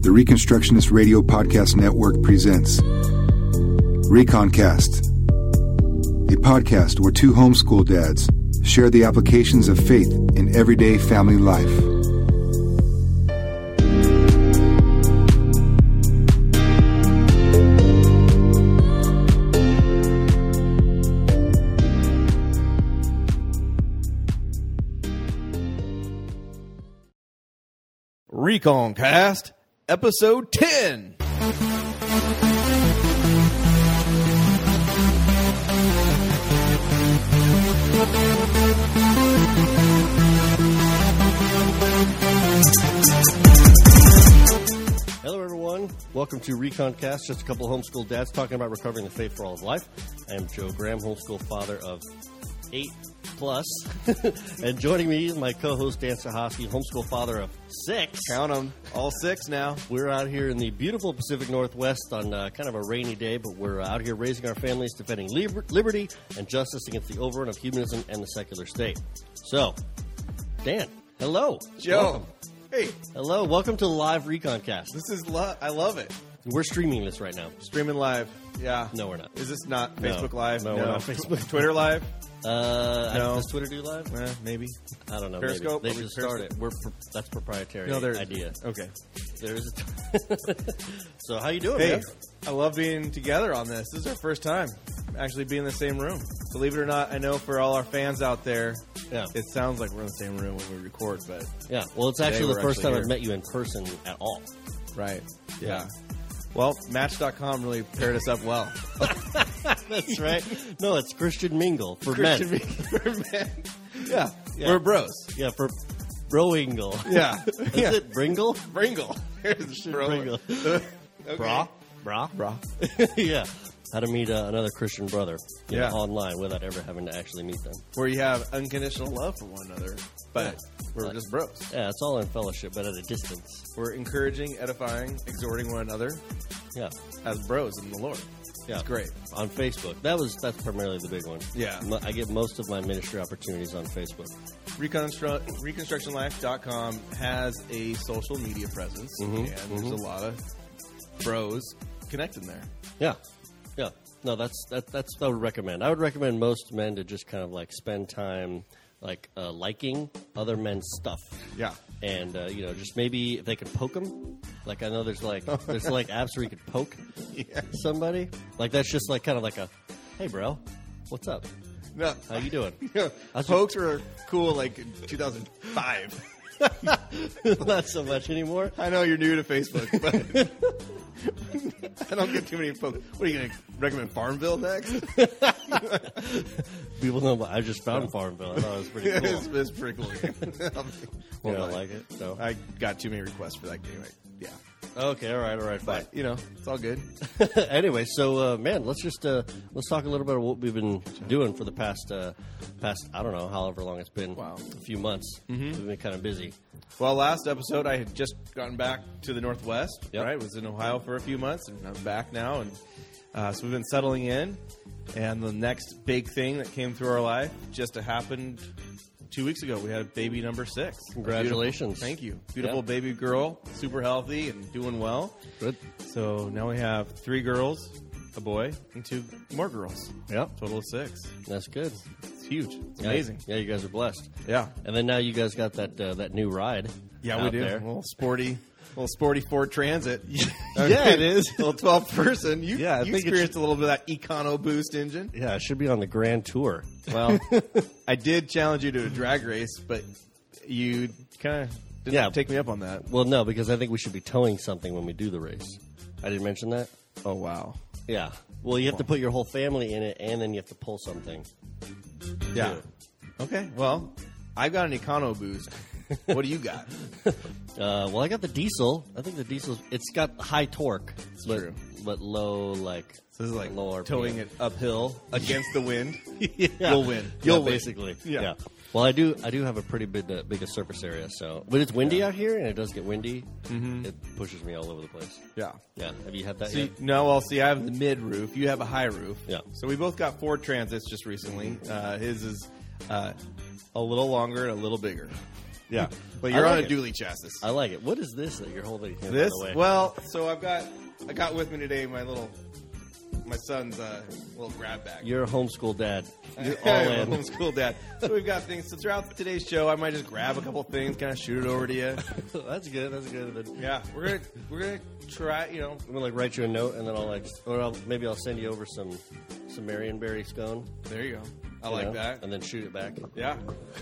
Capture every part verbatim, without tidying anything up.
the Reconstructionist Radio Podcast Network presents Reconcast, a podcast where two homeschool dads share the applications of faith in everyday family life. Reconcast, episode ten. Hello, everyone. Welcome to Reconcast, just a couple of homeschool dads talking about recovering the faith for all of life. I am Joe Graham, homeschool father of eight plus. And joining me is my co-host, Dan Sahosky, homeschool father of six. Count them, all six now. We're out here in the beautiful Pacific Northwest on uh, kind of a rainy day, but we're out here raising our families, defending liber- liberty and justice against the overrun of humanism and the secular state. So, Dan, hello. Joe. Welcome. Hey. Hello. Welcome to Live Reconcast. This is, lo- I love it. We're streaming this right now. Streaming live. Yeah. No, we're not. Is this not No. Facebook Live? No, we're not Facebook. Twitter Live? Uh, No. I, does Twitter do live? Eh, maybe. I don't know. Periscope? Maybe. They Are we just Periscope? started. We're pro- that's proprietary No, there- idea. Okay. There is. A so how you doing, Hey, man? I love being together on this. This is our first time actually being in the same room. Believe it or not, I know for all our fans out there, Yeah. it sounds like we're in the same room when we record, but Yeah. Well, it's Today actually the we're first actually time here. I've met you in person at all. right. Yeah. Yeah. Well, Match dot com really paired us up well. That's right. No, it's Christian Mingle for Christian men. for men. Yeah. Yeah. We're bros. Yeah, for Broingle. Yeah. Is yeah. it Bringle? Bringle. Here's bro. Bringle. Okay. Bra? Bra? Bra. Yeah. How to meet uh, another Christian brother you Yeah. know, online without ever having to actually meet them. Where you have unconditional love for one another, but we're Like- just bros. Yeah, it's all in fellowship, but at a distance. We're encouraging, edifying, exhorting one another Yeah. as bros in the Lord. Yeah. It's great. On Facebook. That was that's primarily the big one. Yeah. Mo- I get most of my ministry opportunities on Facebook. Reconstru- Reconstruction Life dot com has a social media presence, Mhm, and there's mhm. a lot of bros connecting there. Yeah. Yeah. No, that's that that's what I would recommend. I would recommend most men to just kind of like spend time like uh, liking other men's stuff. Yeah. And uh, you know, just maybe if they could poke them. Like I know there's like there's like apps where you could poke Yeah. somebody. Like that's just like kind of like a, hey bro, what's up? No. How you doing? How's Pokes were cool like in two thousand five. Not so much anymore. I know you're new to Facebook, but I don't get too many pokes. What are you going to recommend Farmville next? People know. But I just found Farmville. I thought it was pretty cool. it's, it's pretty cool. You don't like it? No. I got too many requests for that game. Yeah. Okay. All right. All right. Fine. But, you know, it's all good. Anyway, so uh, man, let's just uh, let's talk a little bit about what we've been doing for the past uh, past I don't know however long it's been. Wow. A few months. Mm-hmm. We've been kind of busy. Well, last episode, I had just gotten back to the Northwest, Yep. right? Was in Ohio for a few months, and I'm back now. And uh, so we've been settling in. And the next big thing that came through our life just happened two weeks ago. We had baby number six. Congratulations. Beautiful, thank you. Beautiful Yep. baby girl, super healthy and doing well. Good. So now we have three girls, a boy, and two more girls. Yep. Total of six. That's good. It's huge. It's Yeah. amazing. Yeah, you guys are blessed. Yeah. And then now you guys got that uh, that new ride. Yeah, we out do. There. A little sporty, little sporty Ford Transit. Yeah, it is. A little twelve person. You, Yeah, I you think it's- experienced a little bit of that Econo Boost engine. Yeah, it should be on the Grand Tour. Well, I did challenge you to a drag race, but you kind of didn't Yeah. take me up on that. Well, no, because I think we should be towing something when we do the race. I didn't mention that. Oh, wow. Yeah. Well, you have to put your whole family in it, and then you have to pull something. Yeah. Okay. Well, I've got an Econo Boost. What do you got? Uh, well, I got the diesel. I think the diesel. It's got high torque, but true. but low like. So this is like low R P M. towing it uphill against the wind. Yeah. You'll win. You'll You'll win. basically. Yeah. Yeah. Well, I do. I do have a pretty big, uh, big a surface area. So, but it's windy out here, and it does get windy. Mm-hmm. It pushes me all over the place. Yeah. Yeah. Have you had that See, yet? no, well, see, I have the mid roof. You have a high roof. Yeah. So we both got Ford Transits just recently. Uh, his is uh, a little longer and a little bigger. Yeah. But you're I on like a it. dually chassis. I like it. What is this that you're holding here, This, by the way? well, so I've got, I got with me today my little, my son's uh, little grab bag. You're a homeschool dad. You're all I'm in. a homeschool dad. So we've got things. So throughout today's show, I might just grab a couple things, kind of shoot it over to you. That's good. That's good. Then Yeah, we're gonna we're gonna try. You know, I'm gonna like write you a note, and then I'll like, or I'll, maybe I'll send you over some some Marionberry scone. there you go. I you like know, that. and then shoot it back. Yeah,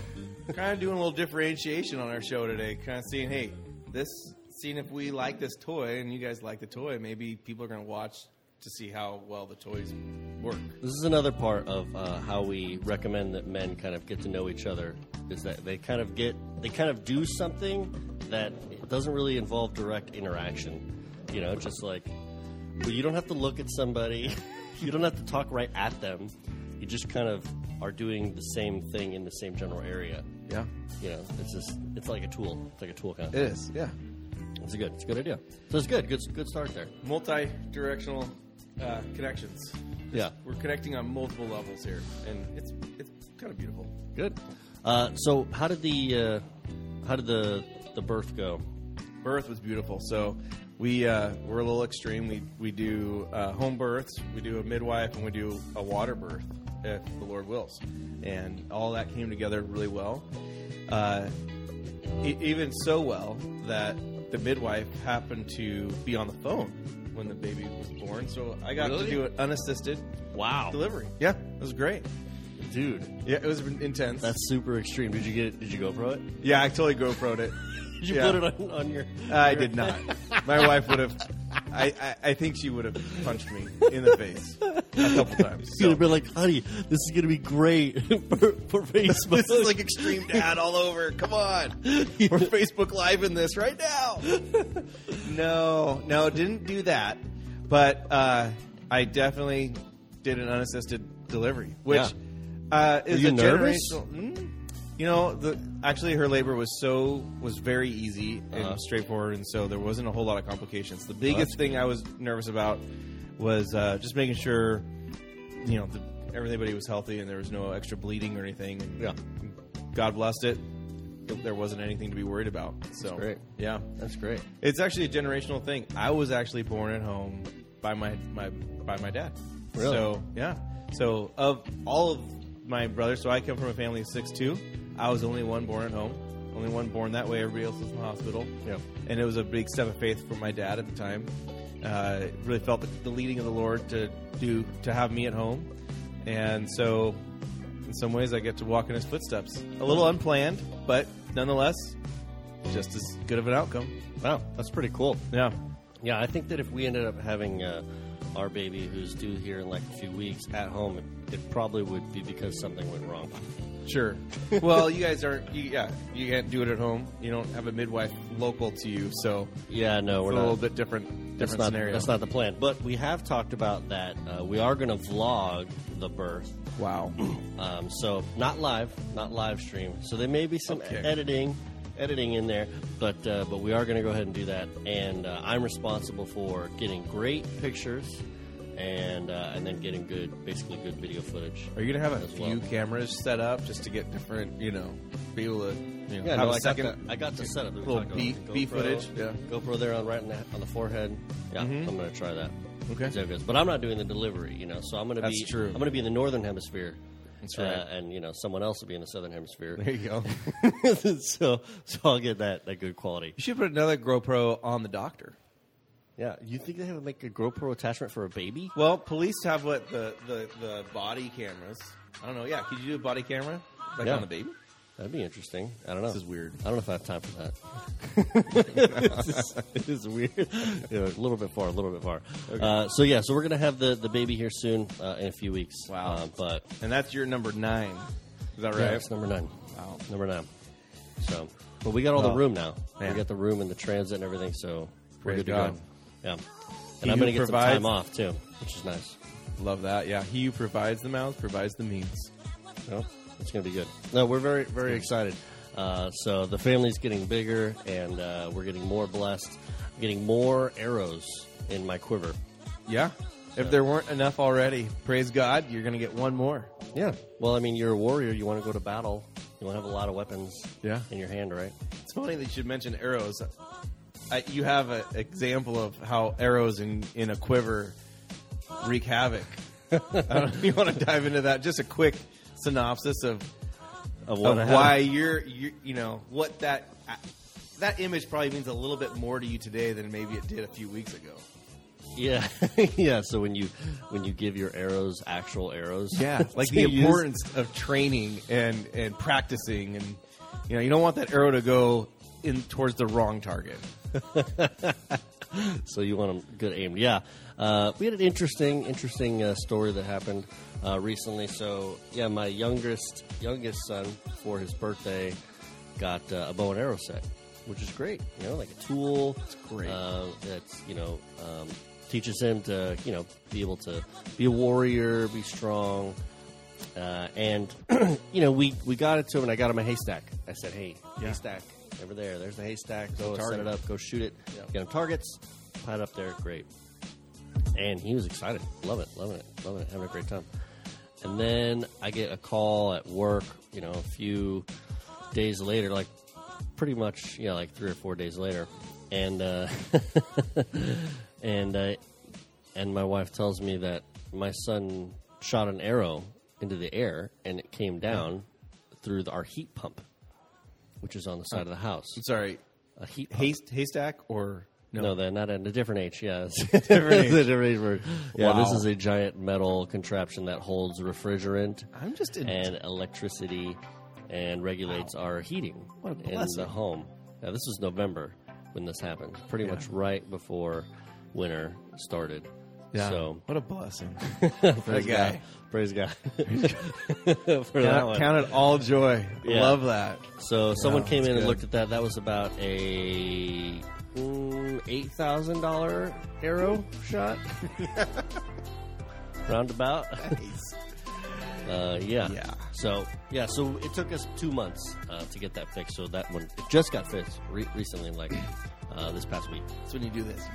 kind of doing a little differentiation on our show today. Kind of seeing, hey, this, seeing if we like this toy and you guys like the toy. Maybe people are gonna watch to see how well the toys work. This is another part of uh, how we recommend that men kind of get to know each other. Is that they kind of get they kind of do something that doesn't really involve direct interaction. You know, just like well, you don't have to look at somebody, you don't have to talk right at them. You just kind of are doing the same thing in the same general area. Yeah, You know, it's just it's like a tool. It's like a tool kind of it thing. is. Yeah, It's a good, it's a good idea. So it's good, good, good start there. multi-directional uh, connections. Yeah, We're connecting on multiple levels here, and it's it's kind of beautiful. good. Uh, so how did the uh, how did the the birth go? Birth was beautiful. So we uh, we're a little extreme. We we do uh, home births, we do a midwife, and we do a water birth if the Lord wills. And all that came together really well. Uh, e- even so well that the midwife happened to be on the phone when the baby was born. So I got Really? to do an unassisted Wow, delivery. Yeah, it was great. dude, Yeah, it was intense. that's super extreme. Did you get? Did you GoPro it? yeah, I totally GoPro'd it. Did you Yeah. put it on, on your? I did not. My wife would have. I, I, I think she would have punched me in the face a couple times. You'd have been like, honey, this is gonna be great for, for Facebook. This is like Extreme Dad all over. Come on, we're Facebook Live in this right now. No, no, didn't do that. But uh, I definitely did an unassisted delivery, which Yeah. uh, is you a nervous? generational. Mm, you know, the actually her labor was so was very easy and Uh-huh. straightforward, and so there wasn't a whole lot of complications. The biggest that's thing I was nervous about was uh, just making sure, you know, the, everybody was healthy and there was no extra bleeding or anything. And Yeah. God blessed it. There wasn't anything to be worried about. So great. yeah, That's great. it's actually a generational thing. I was actually born at home by my, my by my dad. Really? So yeah. So of all of my brothers, so I come from a family of six too. I was the only one born at home. Only one born that way. Everybody else was in the hospital. Yeah. And it was a big step of faith for my dad at the time. Uh, really felt the, the leading of the Lord to do to have me at home, and so in some ways I get to walk in His footsteps. A little unplanned, but nonetheless, just as good of an outcome. Wow, that's pretty cool. Yeah, Yeah, I think that if we ended up having uh, our baby who's due here in like a few weeks at home, it, it probably would be because something went wrong. sure. Well, you guys aren't. You, yeah, you can't do it at home. You don't have a midwife local to you, so Yeah, no, it's we're a not. little bit different. That's Different not, scenario. that's not the plan. But we have talked about that. Uh, we are going to vlog the birth. Wow. Um, so not live, not live stream. So there may be some Okay. editing, editing in there, but uh, but we are going to go ahead and do that. And uh, I'm responsible for getting great pictures, and uh, and then getting good, basically good video footage. Are you gonna have a as few well. cameras set up just to get different? You know, be able to you know, Yeah, have no, a I second. got the, I got the setup. We were little talking B- about B GoPro, footage, yeah. GoPro there on right on the, on the forehead. Yeah, Mhm. I'm going to try that. Okay. See how it goes. But I'm not doing the delivery, you know. So I'm going to That's be. true. I'm going to be in the northern hemisphere. That's right. Uh, and you know, someone else will be in the southern hemisphere. There you go. so, so I'll get that that good quality. You should put another GoPro on the doctor. Yeah, you think they have like a GoPro attachment for a baby? Well, police have what the, the, the body cameras. I don't know. Yeah, could you do a body camera like Yeah. on the baby? That'd be interesting. I don't know. This is weird. I don't know if I have time for that. this, is, this is weird. Yeah, a little bit far, a little bit far. Uh, so yeah, so we're gonna have the, the baby here soon uh, in a few weeks. Wow. Uh, but And that's your number nine. Is that yeah, right? that's number nine. Wow. Number nine. So, but we got all Well, the room now. man. We got the room and the transit and everything. So we're Praise good to God. go. Yeah. And He I'm who gonna get provides- some time off too, which is nice. Love that. Yeah. He who provides the mouth provides the means. No, it's going to be good. No, we're very, very excited. Uh, so the family's getting bigger, and uh, we're getting more blessed, getting more arrows in my quiver. Yeah. If there weren't enough already, praise God, you're going to get one more. Yeah. Well, I mean, you're a warrior. You want to go to battle. You want to have a lot of weapons Yeah. in your hand, right? It's funny that you should mention arrows. I, you have an example of how arrows in, in a quiver wreak havoc. I don't know if you want to dive into that. Just a quick synopsis of, Of what of I have. why you're, you're, you know, what that that image probably means a little bit more to you today than maybe it did a few weeks ago. Yeah, yeah. So when you when you give your arrows actual arrows, Yeah, like to the use- importance of training and, and practicing, and you know, you don't want that arrow to go in towards the wrong target. So you want them good aimed. Yeah, uh, we had an interesting interesting uh, story that happened uh, recently. So yeah, my youngest youngest son for his birthday got uh, a bow and arrow set, which is great. You know, like a tool. It's great. Uh, that's you know. Um, teaches him to, you know, be able to be a warrior, be strong. Uh, and, you know, we, we got it to him, and I got him a haystack. I said, hey, Yeah. haystack, over there. There's the haystack. Go set target. it up. Go shoot it. Yeah. Get him targets. Put it up there. Great. And he was excited. Love it. Loving it. Loving it. Having a great time. And then I get a call at work, you know, a few days later, like pretty much, you know, like three or four days later. And, uh, and, uh, and my wife tells me that my son shot an arrow into the air and it came down through the, our heat pump, which is on the side of the house. I'm sorry, A heat pump. Hayst, haystack or no? No, they're not at a different H. Yeah, it's Different H. a different H word. Yeah, Wow. this is a giant metal contraption that holds refrigerant I'm just in, and electricity and regulates our heating What a in blessing. the home. Now, this was November when this happened, pretty Yeah. much right before winter started. yeah. So What a blessing. praise guy. God. Praise God for that Count, one. count it all joy. Yeah. Love that. So someone Wow, came that's in and good. looked at that. That was about a mm, eight thousand dollar arrow shot, roundabout. Nice. Uh, yeah. Yeah. So yeah. So it took us two months uh, to get that fixed. So that one it just got fixed re- recently, like uh, this past week. That's when you do this.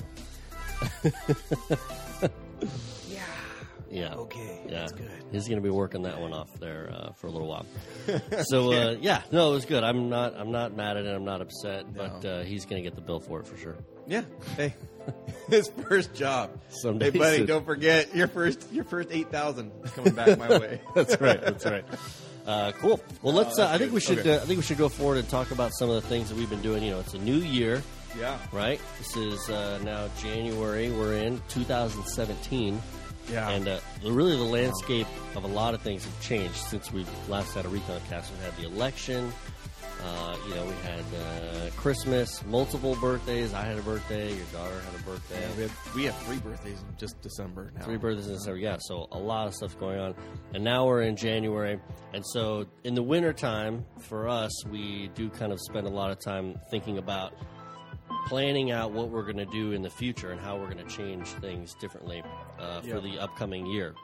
yeah. Yeah. Okay. Yeah. That's good. He's going to be working that one off there uh, for a little while. So uh, yeah, no, it was good. I'm not. I'm not mad at it. I'm not upset. But No. uh, he's going to get the bill for it for sure. Yeah. Hey, his first job. Someday Hey, buddy, soon. don't forget your first your first eight thousand is coming back my way. That's right. That's right. Uh, cool. Well, let's. Uh, I think good. we should. Okay. Uh, I think we should go forward and talk about some of the things that we've been doing. You know, it's a new year, Yeah. right? This is uh, now January. We're in two thousand seventeen, Yeah. and uh, really the landscape of a lot of things have changed since we last had a Recon Cast. We had the election. Uh, you know, we had uh, Christmas, multiple birthdays. I had a birthday. Your daughter had a birthday. Yeah, we have we have three birthdays in just December now. Three birthdays in December, yeah. So a lot of stuff going on, and now we're in January. And so in the wintertime, for us, we do kind of spend a lot of time thinking about planning out what we're going to do in the future and how we're going to change things differently uh, for Yeah. the upcoming year.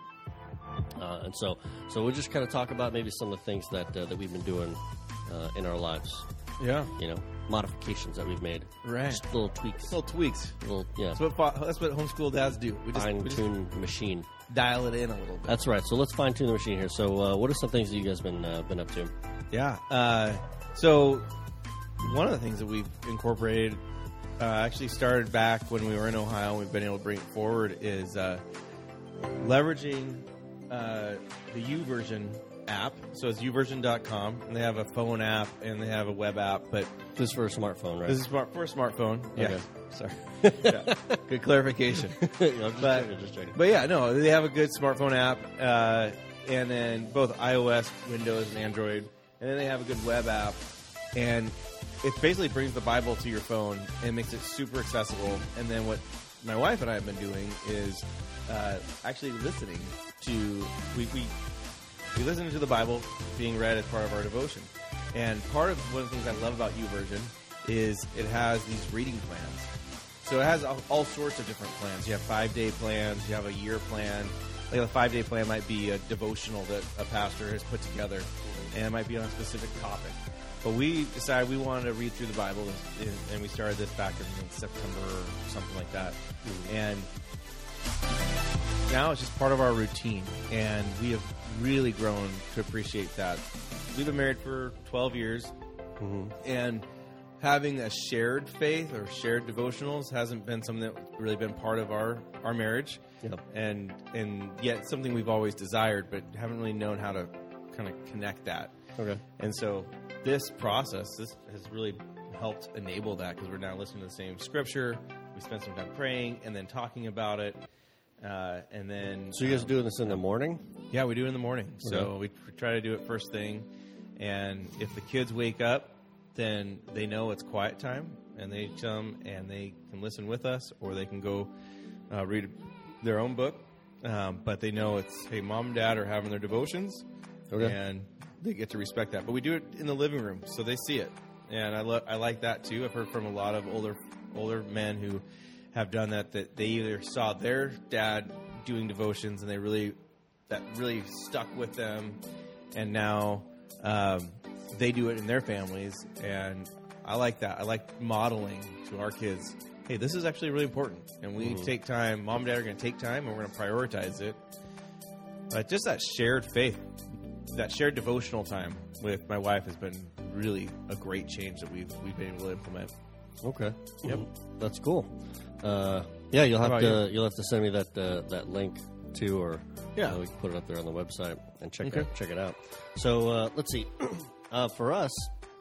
Uh, and so, so we'll just kind of talk about maybe some of the things that uh, that we've been doing uh, in our lives. Yeah. You know, modifications that we've made, Right. just little tweaks, Little tweaks. little yeah, That's what fa- that's what homeschool dads do. We just, we fine just tune machine. dial it in a little bit. That's right. So let's fine tune the machine here. So, uh, what are some things that you guys been uh, been up to? Yeah. Uh, so one of the things that we've incorporated uh, actually started back when we were in Ohio. And we've been able to bring it forward is uh, leveraging uh, the YouVersion app. So it's u version dot com, and they have a phone app and they have a web app. But This is for a smartphone, right? this is smart for a smartphone. Yeah. Okay. Sorry. yeah. Good clarification. Yeah, I'm just but- checking, just checking. But yeah, no, they have a good smartphone app, uh, and then both iOS, Windows, and Android, and then they have a good web app, and it basically brings the Bible to your phone and makes it super accessible. And then what my wife and I have been doing is uh, actually listening to we, we we listen to the Bible being read as part of our devotion. And part of one of the things I love about YouVersion is it has these reading plans. So it has all, all sorts of different plans. You have five-day plans. You have a year plan. Like a five-day plan might be a devotional that a pastor has put together, and it might be on a specific topic. But we decided we wanted to read through the Bible, and, and we started this back in, in September or something like that. And now it's just part of our routine, and we have really grown to appreciate that. we've been married for twelve years, mm-hmm. and having a shared faith or shared devotionals hasn't been something that's really been part of our, our marriage. Yep. And and yet something we've always desired, but haven't really known how to kind of connect that. Okay. And so this process, this has really helped enable that, because we're now listening to the same scripture. We spent some time praying and then talking about it. Uh, and then... So you guys um, doing this in the morning? Yeah, we do it in the morning. So okay. we try to do it first thing. And if the kids wake up, then they know it's quiet time, and they come and they can listen with us, or they can go uh, read their own book. Um, but they know it's, hey, mom and dad are having their devotions, okay. and they get to respect that. But we do it in the living room, so they see it. And I, lo- I like that, too. I've heard from a lot of older older men who have done that, that they either saw their dad doing devotions, and they really that really stuck with them, and now um, they do it in their families. And I like that. I like modeling to our kids, hey, this is actually really important, and we mm-hmm. take time. Mom and dad are going to take time, and we're going to prioritize it. But just that shared faith, that shared devotional time with my wife has been really a great change that we've we've been able to implement. Okay. Yep. Mm-hmm. That's cool. Uh, yeah, you'll have to you? you'll have to send me that uh, that link too, or yeah, uh, we can put it up there on the website and check okay. it, check it out. So uh, let's see. uh, for us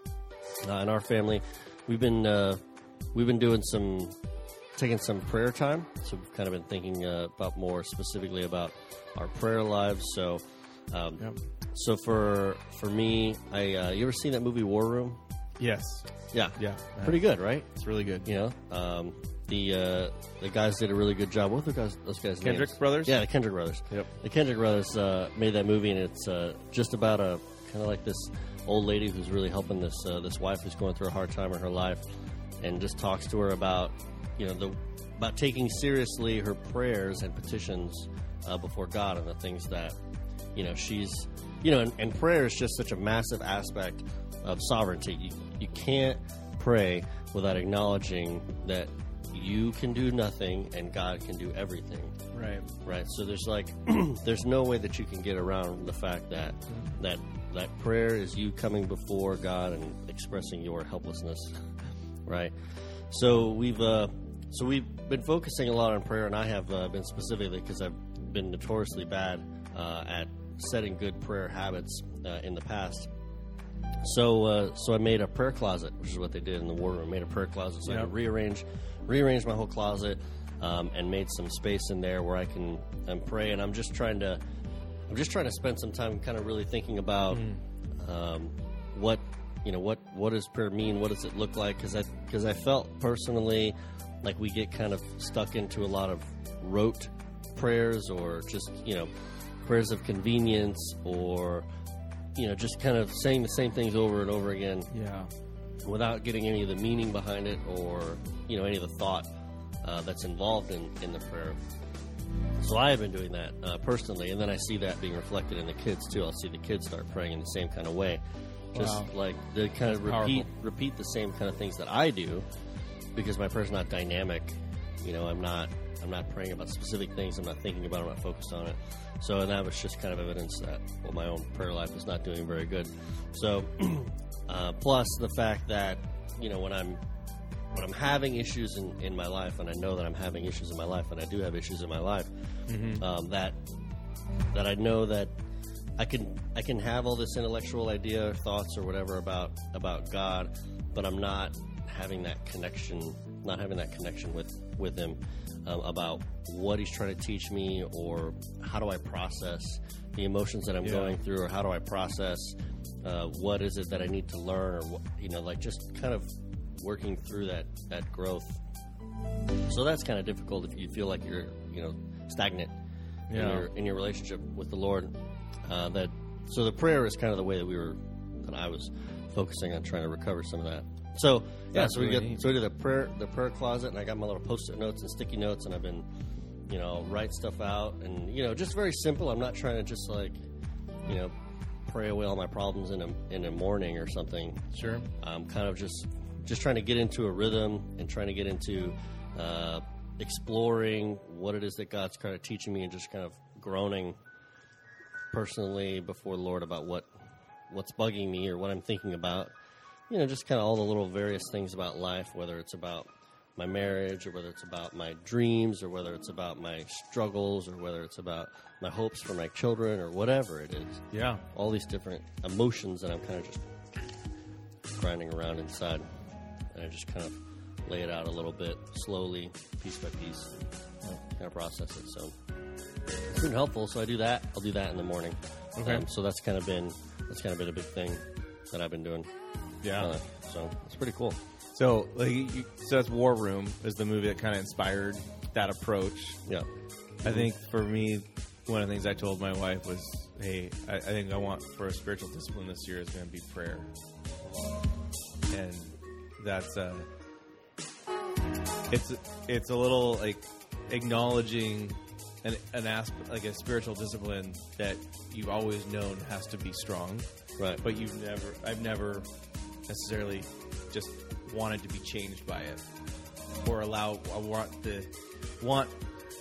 uh, in our family, we've been uh, we've been doing some taking some prayer time. So we've kind of been thinking uh, about more specifically about our prayer lives. So. Um, yep. So for for me, I uh, you ever seen that movie War Room? Yes. Yeah. Yeah. Pretty good, right? It's really good. You know, um, the uh, the guys did a really good job. What are the guys? Those guys' Kendrick names? Brothers. Yeah, the Kendrick Brothers. Yep. The Kendrick Brothers uh, made that movie, and it's uh, just about a kind of like this old lady who's really helping this uh, this wife who's going through a hard time in her life, and just talks to her about you know the about taking seriously her prayers and petitions uh, before God, and the things that you know she's. You know, and, and prayer is just such a massive aspect of sovereignty. You, you can't pray without acknowledging that you can do nothing and God can do everything. Right. Right. So there's like, there's no way that you can get around the fact that mm-hmm. that that prayer is you coming before God and expressing your helplessness. Right. So we've uh, so we've been focusing a lot on prayer, and I have uh, been specifically because I've been notoriously bad uh, at setting good prayer habits uh, in the past. So uh, so I made a prayer closet, which is what they did in the War Room. Made a prayer closet so yep. I could rearrange rearrange my whole closet um, and made some space in there where I can um, pray. And I'm just trying to I'm just trying to spend some time kind of really thinking about mm. um, what you know what what does prayer mean? What does it look like? Because I because I felt personally like we get kind of stuck into a lot of rote prayers, or just you know. prayers of convenience, or you know just kind of saying the same things over and over again yeah without getting any of the meaning behind it, or you know any of the thought uh, that's involved in, in the prayer. So I have been doing that uh, personally, and then I see that being reflected in the kids too. I'll see the kids start praying in the same kind of way, just wow. like they kind that's of repeat powerful. repeat the same kind of things that I do, because my prayer's not dynamic. You know, I'm not I'm not praying about specific things. I'm not thinking about it. I'm not focused on it. So that was just kind of evidence that, well, my own prayer life was not doing very good. So, uh, plus the fact that, you know, when I'm when I'm having issues in, in my life, and I know that I'm having issues in my life, and I do have issues in my life, mm-hmm. um, that that I know that I can I can have all this intellectual idea, or thoughts, or whatever about about God, but I'm not having that connection, not having that connection with with Him. Um, about what He's trying to teach me, or how do I process the emotions that I'm yeah. going through, or how do I process uh, what is it that I need to learn, or what, you know, like just kind of working through that, that growth. So that's kind of difficult if you feel like you're, you know, stagnant yeah. in your in your relationship with the Lord. Uh, that so the prayer is kind of the way that we were that I was focusing on trying to recover some of that. So yeah, That's so we really get neat. so we did the prayer the prayer closet, and I got my little post-it notes and sticky notes, and I've been, you know, write stuff out, and you know, just very simple. I'm not trying to just like, you know, pray away all my problems in a in a morning or something. Sure. I'm kind of just just trying to get into a rhythm and trying to get into uh, exploring what it is that God's kind of teaching me, and just kind of groaning personally before the Lord about what what's bugging me or what I'm thinking about. You know, just kind of all the little various things about life, whether it's about my marriage or whether it's about my dreams or whether it's about my struggles or whether it's about my hopes for my children or whatever it is. Yeah. All these different emotions that I'm kind of just grinding around inside. And I just kind of lay it out a little bit slowly, piece by piece, and kind of process it. So it's been helpful. So I do that. I'll do that in the morning. Okay. Um, so that's kind of been that's kind of been a big thing that I've been doing. Yeah. Uh, so it's pretty cool. So, like, you, so that's War Room is the movie that kind of inspired that approach. Yeah. I think for me, one of the things I told my wife was, "Hey, I, I think I want for a spiritual discipline this year is going to be prayer," and that's uh, it's it's a little like acknowledging an an aspect like a spiritual discipline that you've always known has to be strong, Right. but you've never I've never necessarily just wanted to be changed by it or allow I want to want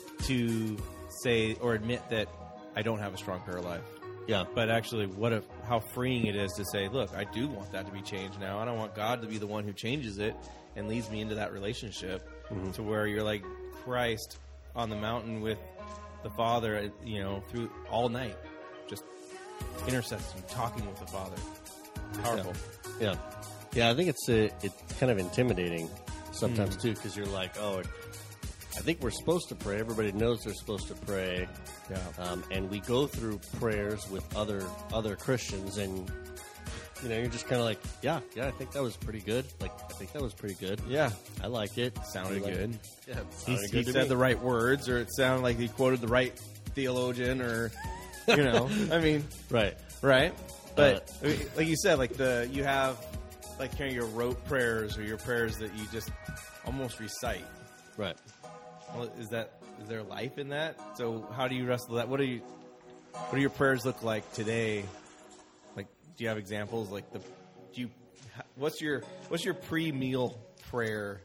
to say or admit that I don't have a strong prayer life. Yeah. But actually, what if how freeing it is to say, look, I do want that to be changed now. I don't want God to be the one who changes it and leads me into that relationship Mm-hmm. to where you're like Christ on the mountain with the Father, you know, through all night, just intercessing, talking with the Father. Powerful. Yeah. Yeah, I think it's uh, it's kind of intimidating sometimes, too, because you're like, oh, I think we're supposed to pray. Everybody knows they're supposed to pray. Yeah. Um, and we go through prayers with other other Christians, and, you know, you're just kind of like, yeah, yeah, I think that was pretty good. Like, I think that was pretty good. Yeah. I like it. Sounded like, good. Yeah, it He, sounded he good to said me. the right words, or it sounded like he quoted the right theologian, or, you know, I mean, Right. right? But Uh, I mean, like you said, like the you have like kind of your rote prayers or your prayers that you just almost recite. Right. Well, is that is there life in that? So how do you wrestle that? What do you what do your prayers look like today? Like, do you have examples? Like the do you what's your what's your pre-meal prayer?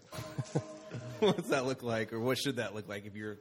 What does that look like, or what should that look like if you're?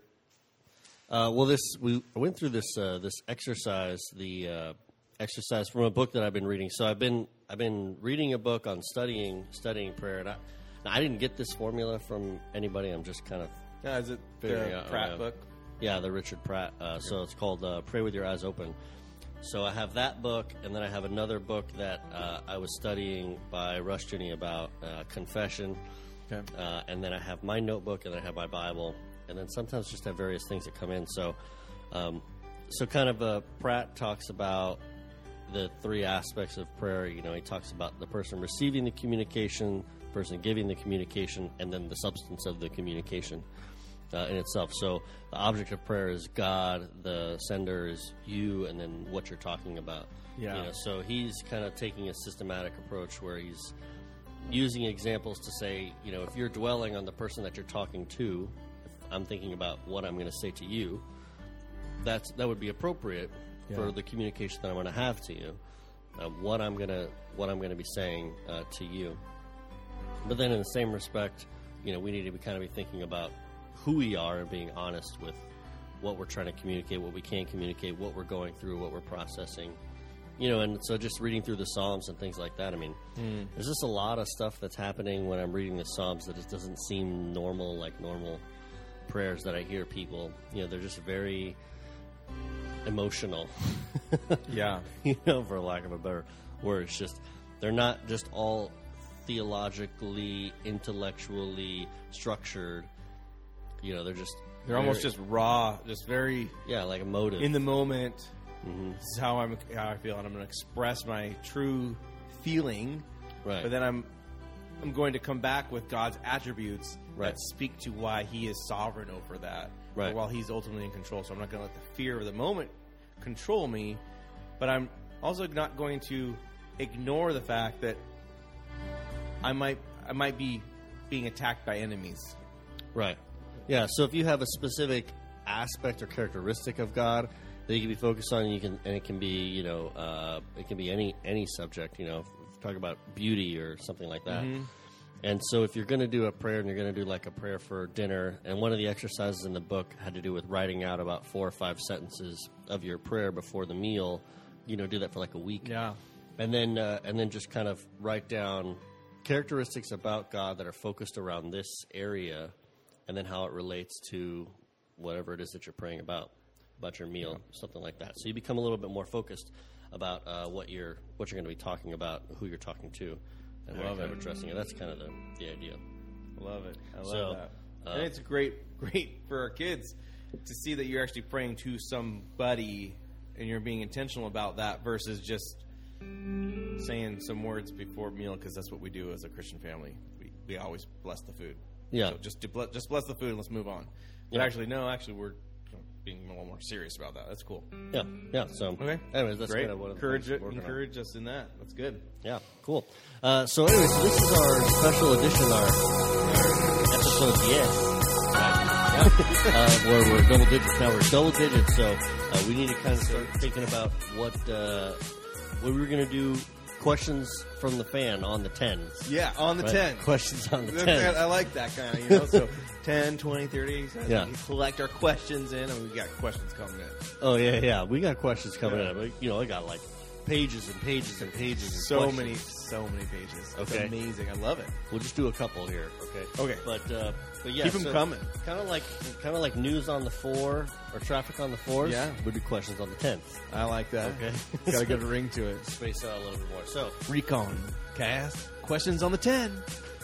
Uh, well, this we I went through this uh, this exercise, the uh, exercise from a book that I've been reading. So I've been I've been reading a book on studying studying prayer, and I, now I didn't get this formula from anybody. I'm just kind of Yeah, is it Figuring the out, Pratt uh, book? yeah, the Richard Pratt. Uh, so it's called uh, Pray with Your Eyes Open. So I have that book, and then I have another book that uh, I was studying by Rushdoony about uh, confession. Okay. Uh, and then I have my notebook, and then I have my Bible, and then sometimes just have various things that come in. So, um, so kind of uh, Pratt talks about the three aspects of prayer. You know, he talks about the person receiving the communication, the person giving the communication, and then the substance of the communication uh, in itself. So the object of prayer is God, the sender is you, and then what you're talking about. Yeah. You know, so he's kind of taking a systematic approach where he's using examples to say, you know, if you're dwelling on the person that you're talking to, if I'm thinking about what I'm going to say to you, that's that would be appropriate Yeah. for the communication that I'm going to have to you, uh, what I'm going to what I'm going to be saying uh, to you. But then, in the same respect, you know, we need to be kind of be thinking about who we are and being honest with what we're trying to communicate, what we can communicate, what we're going through, what we're processing. You know, and so just reading through the Psalms and things like that, I mean, Mm. there's just a lot of stuff that's happening when I'm reading the Psalms that it doesn't seem normal, like normal prayers that I hear people. You know, they're just very emotional, Yeah. you know, for lack of a better word. It's just, they're not just all theologically, intellectually structured. You know, they're just... They're almost very- just raw, just very Yeah, like emotive. in the moment. Mhm. This is how I'm how I feel, and I'm going to express my true feeling. Right. But then I'm I'm going to come back with God's attributes Right. that speak to why He is sovereign over that, Right. or while He's ultimately in control. So I'm not going to let the fear of the moment control me, but I'm also not going to ignore the fact that I might I might be being attacked by enemies. Right. Yeah, so if you have a specific aspect or characteristic of God that you can be focused on, you can, and it can be, you know, uh, it can be any any subject, you know, if we talk about beauty or something like that. Mm-hmm. And so if you're going to do a prayer and you're going to do like a prayer for dinner, and one of the exercises in the book had to do with writing out about four or five sentences of your prayer before the meal, you know, do that for like a week. Yeah. And then, uh, and then just kind of write down characteristics about God that are focused around this area, and then how it relates to whatever it is that you're praying about, about your meal, yeah. something like that. So you become a little bit more focused about uh, what you're what you're going to be talking about, who you're talking to, and how you're addressing it. That's kind of the, the idea. I love it. I love so, that. Uh, and it's great, great for our kids to see that you're actually praying to somebody, and you're being intentional about that versus just saying some words before meal, because that's what we do as a Christian family. We we always bless the food. Yeah. So just to ble- just bless the food and let's move on. But yeah. actually, no, actually, we're you know, being a little more serious about that. That's cool. Yeah. Yeah. So, okay. Anyways, that's great. kind of what encourage it, on. encourage us in that. That's good. Yeah. Cool. Uh, so, anyways, so this is our special edition, our, our episode, yes. Yeah. uh, where we're double digits now. We're double digits, so uh, we need to kind of start thinking about what uh, what we were going to do. Questions from the fan on the tens. Yeah, on the right? ten. Questions on the That's, ten. I like that kind of, you know. So ten, twenty, thirty. So yeah. We collect our questions in, and we got questions coming in. Oh yeah, yeah. We got questions coming yeah. in. But, you know, I got like pages and pages and pages. And so questions. many, so many pages. It's okay. amazing. I love it. We'll just do a couple here. Okay. Okay. But uh, but yeah, keep them so coming. Kind of like kind of like news on the four or traffic on the fours. Yeah. We'll do questions on the tenth. I like that. Okay. Got to get a ring to it. Space out a little bit more. So Recon cast questions on the ten.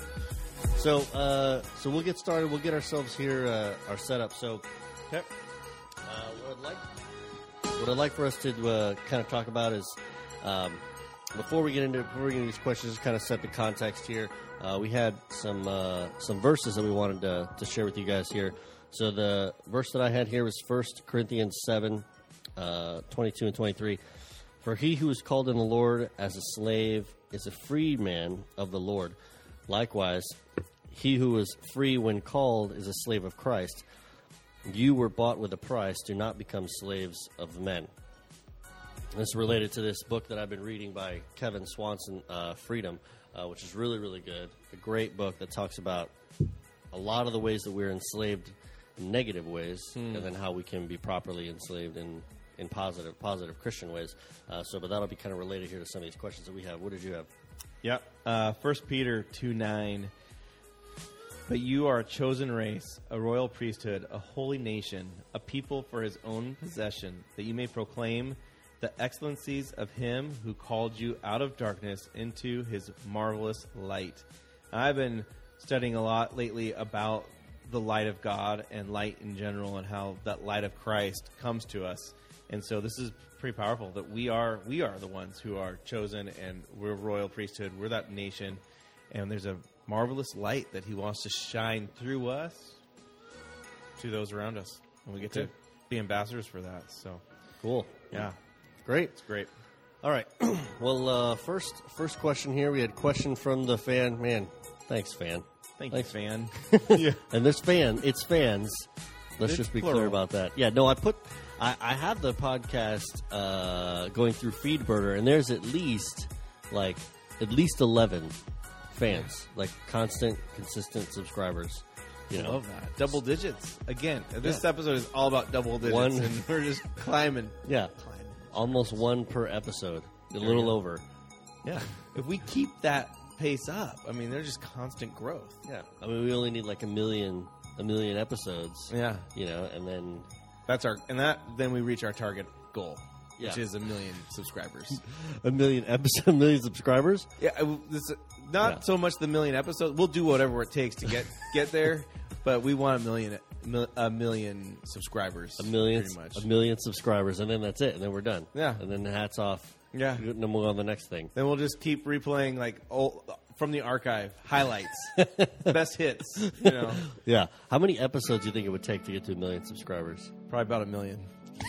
So uh, so we'll get started. We'll get ourselves here uh, our setup. So okay. Uh, what I'd like what I'd like for us to uh, kind of talk about is. Um, Before we get into before we get into these questions, just kind of set the context here. Uh, we had some uh, some verses that we wanted to, to share with you guys here. So the verse that I had here was First Corinthians seven, uh, twenty-two and twenty-three. For he who is called in the Lord as a slave is a free man of the Lord. Likewise, he who is free when called is a slave of Christ. You were bought with a price. Do not become slaves of men. This is related to this book that I've been reading by Kevin Swanson, uh, Freedom, uh, which is really, really good. A great book that talks about a lot of the ways that we're enslaved in negative ways, hmm. and then how we can be properly enslaved in, in positive, positive Christian ways. Uh, so, but that'll be kind of related here to some of these questions that we have. What did you have? Yep. Uh, First Peter two nine. But you are a chosen race, a royal priesthood, a holy nation, a people for his own possession, that you may proclaim the excellencies of him who called you out of darkness into his marvelous light. I've been studying a lot lately about the light of God and light in general, and how that light of Christ comes to us. And so this is pretty powerful, that we are we are the ones who are chosen, and we're royal priesthood. We're that nation, and there's a marvelous light that he wants to shine through us to those around us, and we get okay. to be ambassadors for that. So cool. Yeah. Great. It's great. All right. Well, uh, first first question here. We had question from the fan. Man, thanks, fan. Thank thanks. you, fan. Yeah. And this fan, it's fans. Let's it's just be plural. clear about that. Yeah, no, I put, I, I have the podcast uh, going through FeedBurner, and there's at least, like, at least eleven fans, like constant, consistent subscribers. You know, I love that. Double digits. Again, this yeah. episode is all about double digits, One. and we're just climbing. Yeah. Climbing. Almost one per episode. A There little you go. over. Yeah. If we keep that pace up, I mean, there's just constant growth. Yeah. I mean, we only need like a million, a million episodes. Yeah. You know, and then That's our, and that, then we reach our target goal, Yeah. which is a million subscribers. a million episodes, a million subscribers. Yeah. I- This, not Yeah. so much the million episodes. We'll do whatever it takes to get, get there, but we want a million, mil- a million subscribers. A million, Pretty much. a million subscribers, and then that's it, and then we're done. Yeah. And then the hats off. Yeah. And then we'll go on the next thing. Then we'll just keep replaying like old, from the archive highlights, best hits. You know, Yeah. How many episodes do you think it would take to get to a million subscribers? probably about a million.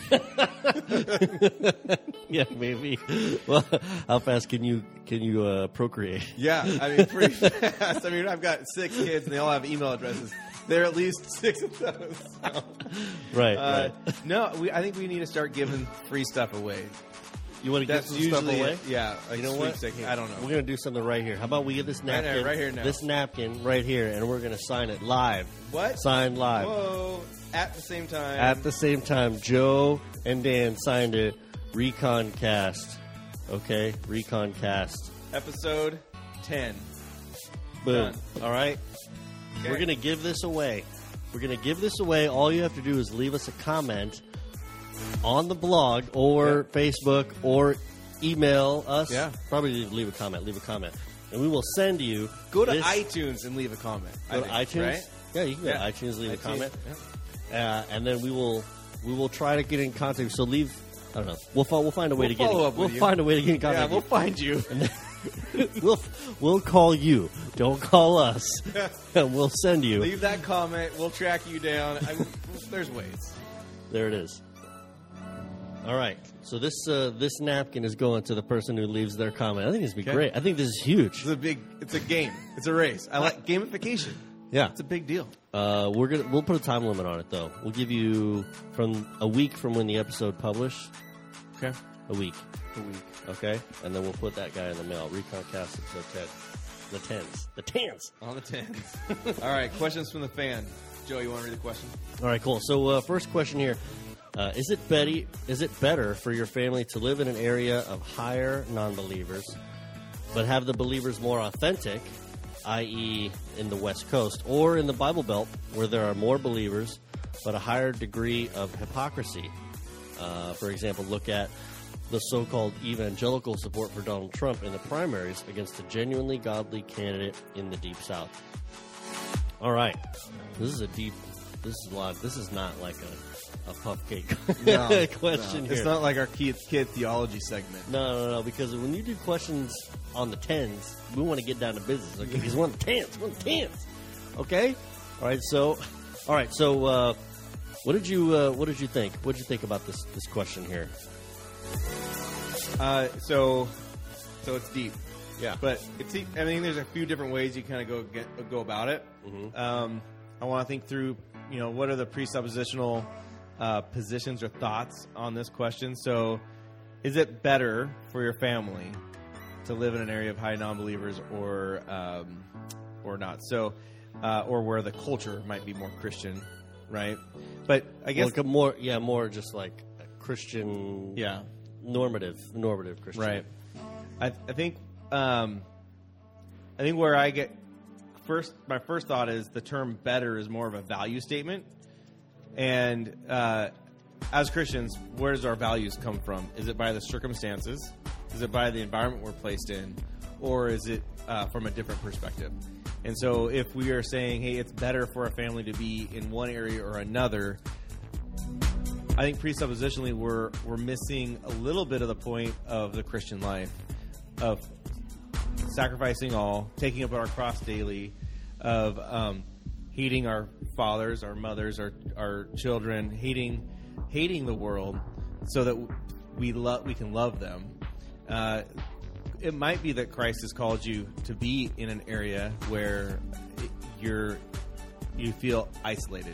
Yeah, maybe. Well, how fast can you can you uh, procreate? Yeah, I mean, pretty fast. I mean, I've got six kids, and they all have email addresses. There are at least six of those. So. Right. Uh, right. No, we, I think we need to start giving free stuff away. You want to give That's some stuff usually away? it. Yeah, like You know what? sweepstakes. I don't know. We're gonna do something right here. How about we get this Right napkin there, right here now. This napkin right here, and we're gonna sign it live. What? Signed live. Whoa! At the same time. At the same time, Joe and Dan signed it. Recon Cast. Okay, Reconcast. Episode ten. Boom. Done. All right. Okay. We're going to give this away. We're going to give this away. All you have to do is leave us a comment on the blog or Yeah. Facebook or email us. Yeah. Probably leave a comment. Leave a comment. And we will send you. Go to this- iTunes and leave a comment. Go I to think, iTunes. right? Yeah, you can go Yeah. to iTunes, leave a iTunes, comment. yeah. Uh, and then we will we will try to get in contact. So leave. I don't know. We'll fi- we'll find a way We'll to get. follow In, up with we'll you. find a way to get in Yeah, contact. we'll find you. we'll we'll call you. Don't call us. And we'll send you. Leave that comment. We'll track you down. I mean, there's ways. There it is. All right. So this uh, this napkin is going to the person who leaves their comment. I think this would be Okay. great. I think this is huge. It's a big. It's a game. It's a race. I like gamification. Yeah. It's a big deal. Uh, we're gonna we'll put a time limit on it though. We'll give you from a week from when the episode published. Okay. A week. A week. Okay, and then we'll put that guy in the mail. Reconcast episode ten. The tens. The tens. On the tens. All right. Questions from the fan. Joe, you want to read the question? All right, cool. So, uh, first question here: uh, Is it Betty? Is it better for your family to live in an area of higher non-believers, but have the believers more authentic, that is, in the West Coast, or in the Bible Belt, where there are more believers but a higher degree of hypocrisy? Uh, for example, look at the so-called evangelical support for Donald Trump in the primaries against a genuinely godly candidate in the Deep South. All right, this is a deep. This is a lot. This is not like a, a puff cake question here. It's not like our kid, kid theology segment. No, no, no. Because when you do questions on the tens, we want to get down to business. Okay, because we want the tens. We want the tens. Okay. All right. So, all right. So, uh, what did you uh, what did you think? What did you think about this this question here? Uh, so, so it's deep. Yeah. But it's. I mean, there's a few different ways you kind of go get, go about it. Mhm. Um, I want to think through. You know, what are the presuppositional uh, positions or thoughts on this question? So, is it better for your family to live in an area of high non-believers or um, or not? So, uh, or where the culture might be more Christian, right? But I guess Like a more, yeah, more just like a Christian, yeah. normative, normative Christian, Right. I, I think um, I think where I get first, my first thought is the term "better" is more of a value statement, and uh, as Christians, where does our values come from? Is it by the circumstances? Is it by the environment we're placed in, or is it uh, from a different perspective? And so, if we are saying, "Hey, it's better for a family to be in one area or another," I think presuppositionally we're we're missing a little bit of the point of the Christian life, of sacrificing all, taking up our cross daily, of um, hating our fathers, our mothers, our our children, hating hating the world, so that we love we can love them. Uh, it might be that Christ has called you to be in an area where you're you feel isolated,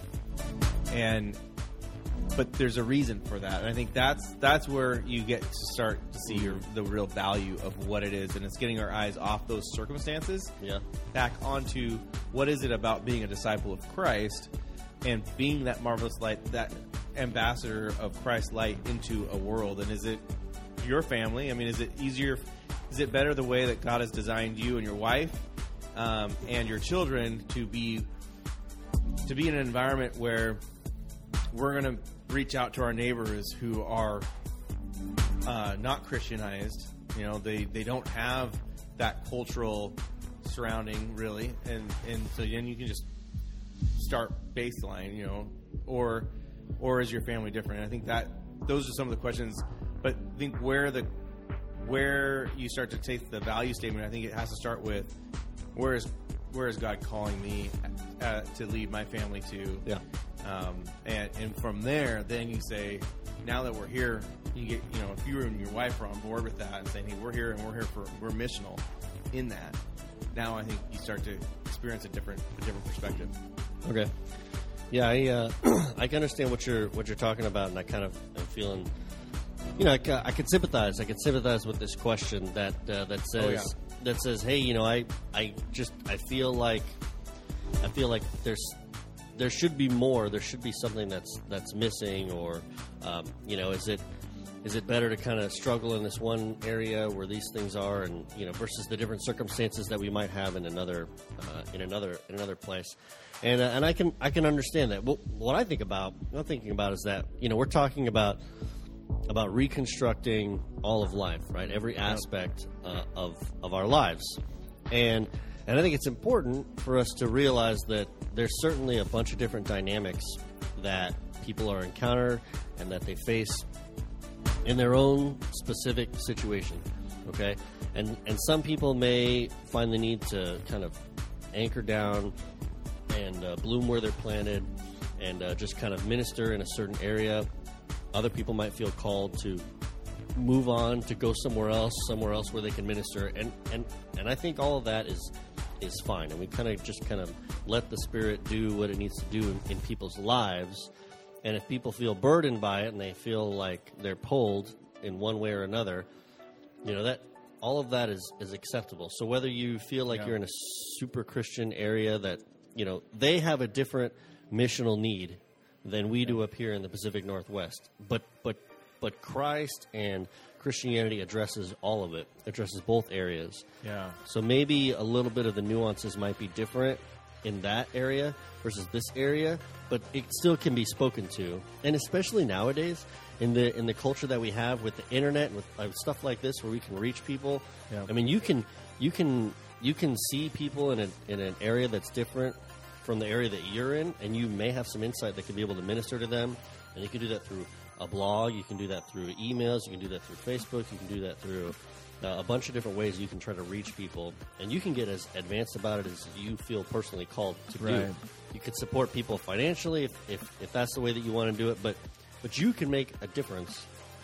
and but there's a reason for that, and I think that's that's where you get to start to see your, the real value of what it is, and it's getting our eyes off those circumstances, Yeah. back onto what is it about being a disciple of Christ and being that marvelous light, that ambassador of Christ's light into a world. And is it your family? I mean, is it easier? Is it better the way that God has designed you and your wife um, and your children to be to be in an environment where we're going to reach out to our neighbors who are uh, not Christianized? You know, they, they don't have that cultural surrounding really, and and so then you can just start baseline, you know, or or is your family different? And I think that those are some of the questions. But I think where the where you start to take the value statement, I think it has to start with where is where is God calling me uh, to lead my family to? Yeah. Um, and, and from there, then you say, now that we're here, you get, you know, if you and your wife are on board with that and saying, hey, we're here and we're here for, we're missional in that. Now I think you start to experience a different, a different perspective. Okay. Yeah, I uh, I can understand what you're what you're talking about, and I kind of am feeling, you know, I, ca- I can sympathize. I can sympathize with this question that uh, that says Oh, yeah. that says, hey, you know, I I just I feel like I feel like there's there should be more. There should be something that's that's missing, or um, you know, is it is it better to kind of struggle in this one area where these things are, and you know, versus the different circumstances that we might have in another uh, in another in another place? And uh, and I can I can understand that. Well, what I think about, what I'm thinking about is that, you know, we're talking about about reconstructing all of life, right? Every aspect uh, of of our lives, and and I think it's important for us to realize that there's certainly a bunch of different dynamics that people are encountered and that they face in their own specific situation, okay? And and some people may find the need to kind of anchor down and uh, bloom where they're planted and uh, just kind of minister in a certain area. Other people might feel called to move on, to go somewhere else, somewhere else where they can minister. And, and, and I think all of that is is fine. And we kind of just kind of let the Spirit do what it needs to do in, in people's lives. And if people feel burdened by it and they feel like they're pulled in one way or another, you know, that all of that is, is acceptable. So whether you feel like yeah. you're in a super Christian area that, you know, they have a different missional need than we do up here in the Pacific Northwest. But but but Christ and Christianity addresses all of it, addresses both areas. Yeah. So maybe a little bit of the nuances might be different in that area versus this area, but it still can be spoken to. And especially nowadays, in the in the culture that we have with the internet and with uh, stuff like this, where we can reach people. Yeah. I mean, you can you can you can see people in a, in an area that's different from the area that you're in, and you may have some insight that could be able to minister to them. And you can do that through a blog, you can do that through emails, you can do that through Facebook, you can do that through uh, a bunch of different ways you can try to reach people. And you can get as advanced about it as you feel personally called to right. do. You can support people financially if, if, if that's the way that you want to do it, but but you can make a difference.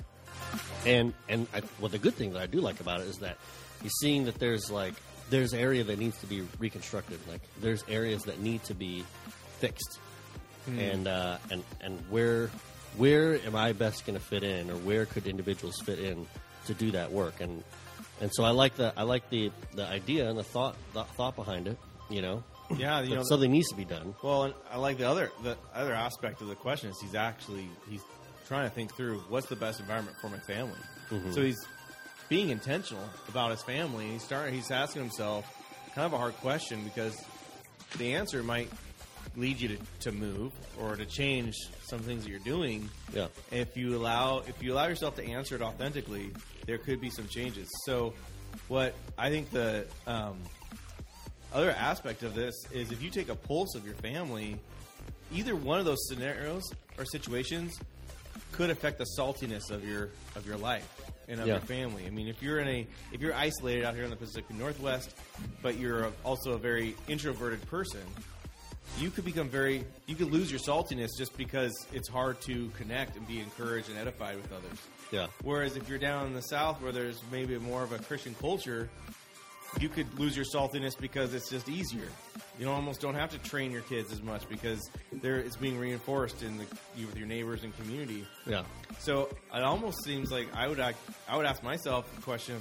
And and I, well, the good thing that I do like about it is that you're seeing that there's like there's area that needs to be reconstructed. Like there's areas that need to be fixed. Hmm. And uh, and and where where am I best going to fit in, or where could individuals fit in to do that work? And and so I like the I like the, the idea and the thought the thought behind it. You know, yeah, you but know, something needs to be done. Well, and I like the other the other aspect of the question is he's actually he's trying to think through what's the best environment for my family. Mm-hmm. So he's being intentional about his family. He's starting. He's asking himself kind of a hard question, because the answer might lead you to, to move or to change some things that you're doing. Yeah. If you allow if you allow yourself to answer it authentically, there could be some changes. So, what I think the um, other aspect of this is, if you take a pulse of your family, either one of those scenarios or situations could affect the saltiness of your of your life and of yeah. your family. I mean, if you're in a if you're isolated out here in the Pacific Northwest, but you're a, also a very introverted person, you could become very you could lose your saltiness just because it's hard to connect and be encouraged and edified with others. Yeah. Whereas if you're down in the South, where there's maybe more of a Christian culture, you could lose your saltiness because it's just easier. You don't, almost don't have to train your kids as much because they're, it's being reinforced in the, you, with your neighbors and community. Yeah. So it almost seems like I would act, I would ask myself the question of,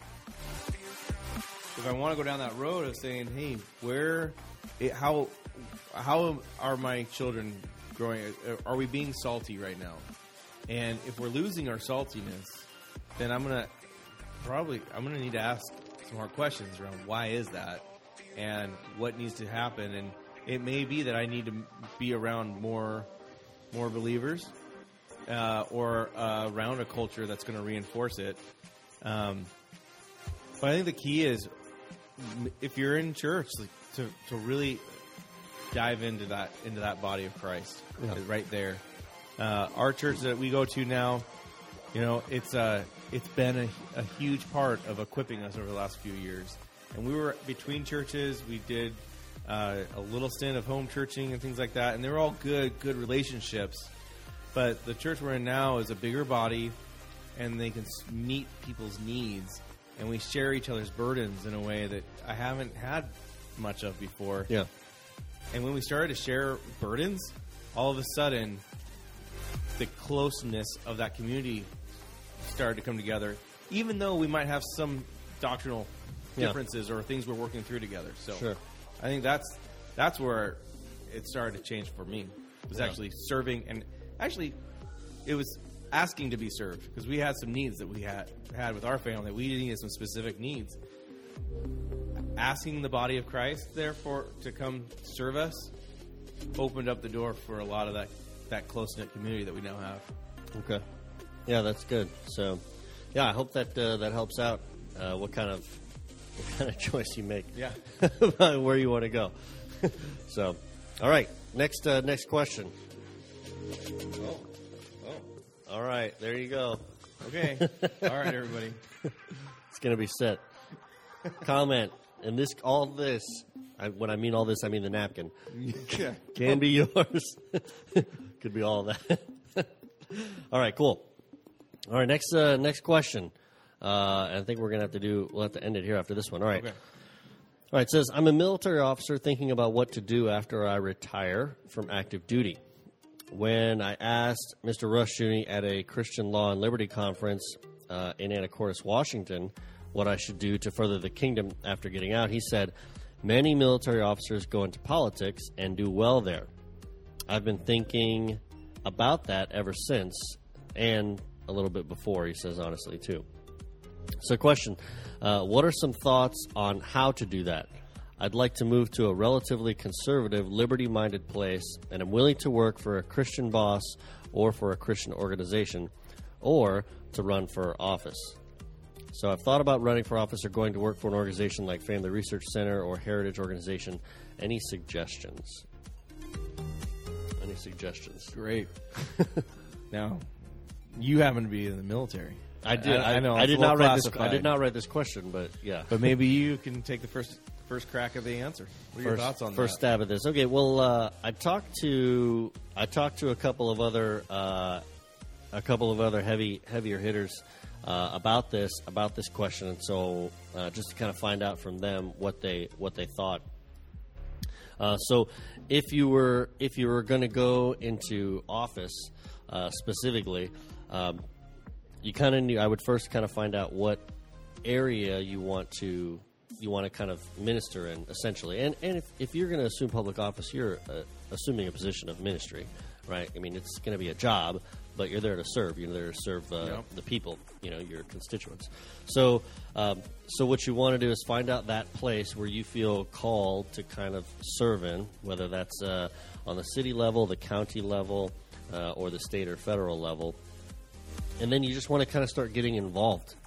if I want to go down that road of saying, hey, where, it, how, how are my children growing? Are we being salty right now? And if we're losing our saltiness, then I'm gonna probably I'm gonna need to ask some hard questions around why is that, and what needs to happen. And it may be that I need to be around more more believers, uh, or uh, around a culture that's going to reinforce it. Um, but I think the key is, if you're in church, like, to to really dive into that into that body of Christ, yeah. right there. Uh, our church that we go to now, you know, it's uh, it's been a, a huge part of equipping us over the last few years. And we were between churches. We did uh, a little stint of home churching and things like that, and they were all good, good relationships. But the church we're in now is a bigger body, and they can meet people's needs, and we share each other's burdens in a way that I haven't had much of before. Yeah. And when we started to share burdens, all of a sudden, the closeness of that community started to come together, even though we might have some doctrinal differences yeah. or things we're working through together. So sure. I think that's that's where it started to change for me. It was yeah. actually serving, and actually it was asking to be served, because we had some needs that we had had with our family. We needed some specific needs. Asking the body of Christ, therefore, to come serve us opened up the door for a lot of that, that close-knit community that we now have. Okay. Yeah, that's good. So, yeah, I hope that uh, that helps out uh, what kind of what kind of choice you make. Yeah. About where you want to go. So, all right. Next uh, next question. Oh. Oh. All right. There you go. Okay. All right, everybody. It's going to be set. Comment. And this, all this, I, when I mean all this, I mean the napkin. Yeah. Can be yours. Could be all of that. All right, cool. All right, next uh, next question. Uh, I think we're going to have to do, we'll have to end it here after this one. All right. Okay. All right, it says, I'm a military officer thinking about what to do after I retire from active duty. When I asked Mister Rushdoony at a Christian Law and Liberty conference uh, in Anacortes, Washington, what I should do to further the kingdom after getting out, he said, many military officers go into politics and do well there. I've been thinking about that ever since, and a little bit before, he says honestly, too. So question, uh, what are some thoughts on how to do that? I'd like to move to a relatively conservative, liberty-minded place, and I'm willing to work for a Christian boss or for a Christian organization, or to run for office. So I've thought about running for office or going to work for an organization like Family Research Center or Heritage Organization. Any suggestions? Any suggestions? Great. Now, you happen to be in the military. I did. I, I, I know. I it's did a not little write this. I classified. did not write this question, but yeah. But maybe you can take the first first crack at the answer. What are your First, thoughts on first that? stab at this? Okay. Well, uh, I talked to I talked to a couple of other uh, a couple of other heavy heavier hitters uh, about this about this question, and so uh, just to kind of find out from them what they what they thought. Uh, so, if you were if you were going to go into office uh, specifically. Um, You kind of knew. I would first kind of find out what area you want to you want to kind of minister in, essentially. And and if, if you're going to assume public office, you're uh, assuming a position of ministry, right? I mean, it's going to be a job, but you're there to serve. You're there to serve uh, Yep. the people, you know, your constituents. So, um, so what you want to do is find out that place where you feel called to kind of serve in, whether that's uh, on the city level, the county level, uh, or the state or federal level. And then you just want to kind of start getting involved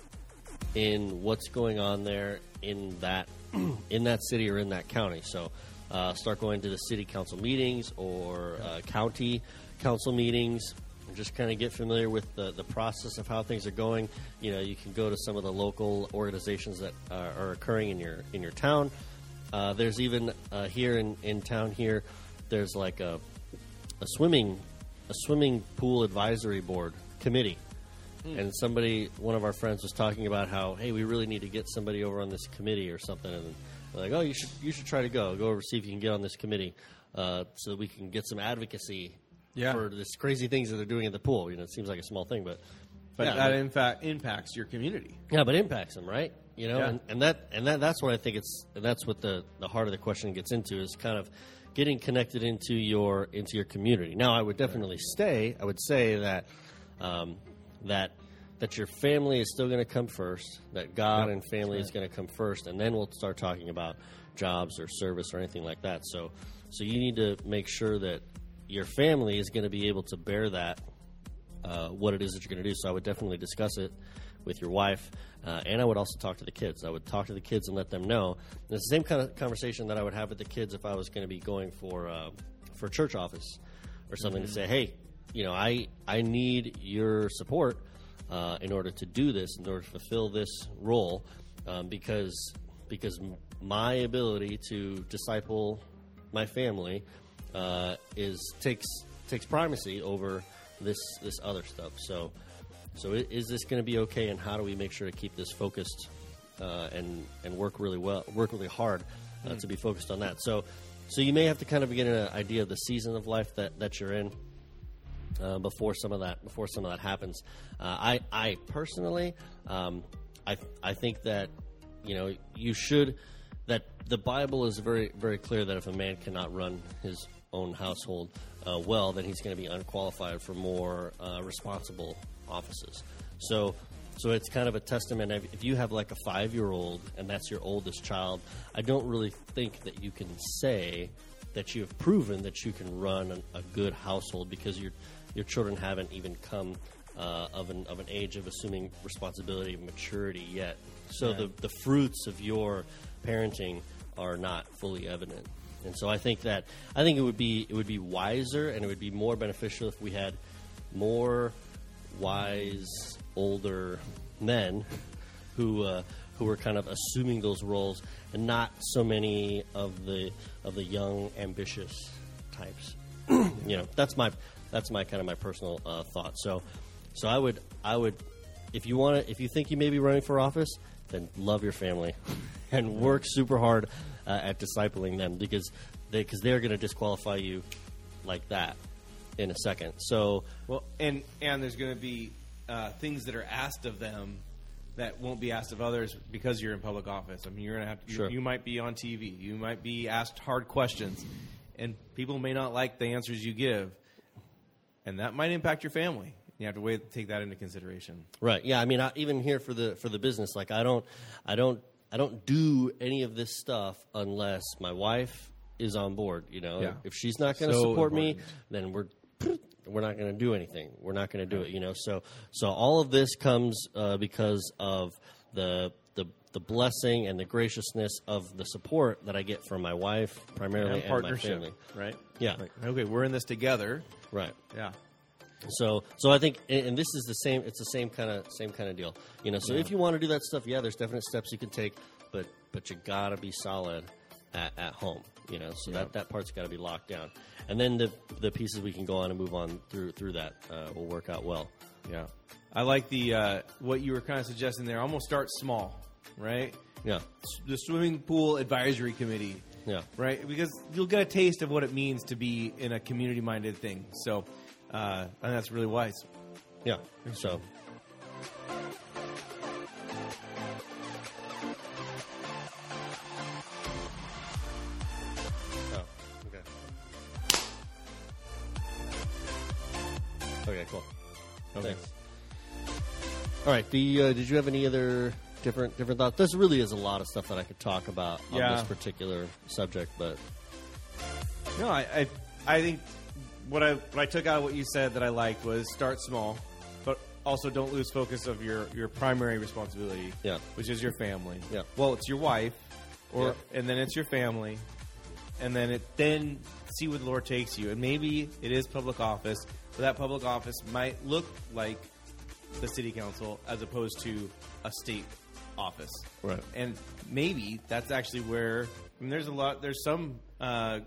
in what's going on there in that in that city or in that county. So uh, start going to the city council meetings or uh, county council meetings and just kind of get familiar with the, the process of how things are going. You know, you can go to some of the local organizations that are, are occurring in your in your town. Uh, there's even uh, here in, in town here, there's like a a swimming a swimming pool advisory board committee. And somebody, one of our friends, was talking about how, hey, we really need to get somebody over on this committee or something. And they're like, oh, you should you should try to go. Go over see if you can get on this committee uh, so that we can get some advocacy Yeah. for this crazy things that they're doing at the pool. You know, it seems like a small thing, but But yeah, that but- in fact impacts your community. yeah, but impacts them, right? You know, Yeah. and, and that and that that's what I think it's and that's what the, the heart of the question gets into is kind of getting connected into your into your community. Now, I would definitely stay. I would say that um, that that your family is still going to come first. That God Yep, and family that's is going to come first, and then we'll start talking about jobs or service or anything like that. So, so you need to make sure that your family is going to be able to bear that. Uh, what it is that you're going to do. So I would definitely discuss it with your wife, uh, and I would also talk to the kids. I would talk to the kids and let them know. And it's the same kind of conversation that I would have with the kids if I was going to be going for uh, for church office or something to say, hey, you know, I I need your support uh, in order to do this, in order to fulfill this role, um, because because my ability to disciple my family uh, is takes takes primacy over this this other stuff. So so i- is this going to be okay, and how do we make sure to keep this focused uh, and and work really well, work really hard uh, to be focused on that. So so you may have to kind of get an idea of the season of life that, that you're in uh, before some of that before some of that happens. Uh, I I personally um, I I think that you know you should that the Bible is very very clear that if a man cannot run his own household uh, well, then he's going to be unqualified for more uh, responsible offices. So, so it's kind of a testament. Of, if you have like a five-year-old and that's your oldest child, I don't really think that you can say that you have proven that you can run an, a good household because your your children haven't even come uh, of an of an age of assuming responsibility and maturity yet. So Yeah. the the fruits of your parenting are not fully evident. And so I think that I think it would be it would be wiser and it would be more beneficial if we had more wise older men who uh, who were kind of assuming those roles, and not so many of the of the young ambitious types. You know, that's my that's my kind of my personal uh, thought. So, so I would I would if you want to if you think you may be running for office, then love your family and work super hard uh, at discipling them because they because they're going to disqualify you like that in a second. So, Well, and and there's going to be uh, things that are asked of them that won't be asked of others because you're in public office. I mean, you're going to have to, Sure. you, you might be on T V, you might be asked hard questions, and people may not like the answers you give, and that might impact your family. You have to wait, take that into consideration. right? Yeah, I mean, I, even here for the for the business, like I don't, I don't, I don't do any of this stuff unless my wife is on board. You know, Yeah. if she's not going to So support me, important. then we're we're not going to do anything. We're not going to do it. You know, so so all of this comes uh, because of the the the blessing and the graciousness of the support that I get from my wife primarily And and, my partnership, family. right? Yeah. Like, okay, we're in this together. Right. Yeah. So, so I think, and and this is the same. It's the same kind of same kind of deal, you know. So, if you want to do that stuff, yeah, there's definite steps you can take, but but you gotta be solid at, at home, you know. So that, that part's got to be locked down, and then the the pieces we can go on and move on through through that uh, will work out well. Yeah. I like the uh, what you were kind of suggesting there. Almost start small, right? Yeah, The swimming pool advisory committee, yeah, right? Because you'll get a taste of what it means to be in a community-minded thing. So, uh, and that's really wise. yeah. So. Oh, okay. Okay, cool. Okay. Thanks. All right. The uh, did you have any other different different thoughts? This really is a lot of stuff that I could talk about on Yeah. this particular subject, but No, I, I, I think what I what I took out of what you said that I liked was start small, but also don't lose focus of your, your primary responsibility, Yeah. which is your family. Yeah. Well, it's your wife, or Yeah. and then it's your family, and then it then see where the Lord takes you, and maybe it is public office, but that public office might look like the city council as opposed to a state office, Right. And maybe that's actually where I mean, there's a lot. There's some. Uh,